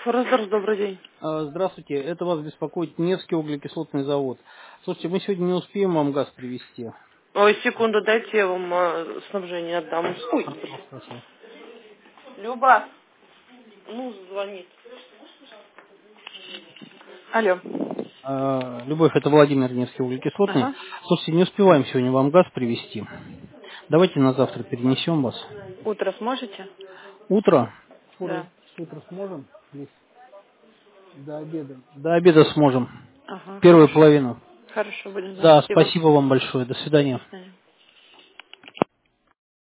Форозерс, добрый день. Здравствуйте, это вас беспокоит Невский углекислотный завод. Слушайте, мы сегодня не успеем вам газ привезти. Ой, секунду, дайте я вам снабжение отдам. Ой, Хорошо, хорошо. Люба, ну, звонит. Алло. Любовь, это Владимир Невский углекислотный. Ага. Слушайте, не успеваем сегодня вам газ привезти. Давайте на завтра перенесем вас. Утро сможете? Утро? Да. Утро сможем? Здесь. До обеда. До обеда сможем. Ага, Первую хорошо. половину. Хорошо, будем знать. Да, Спасибо. спасибо вам большое. До До свидания. свидания.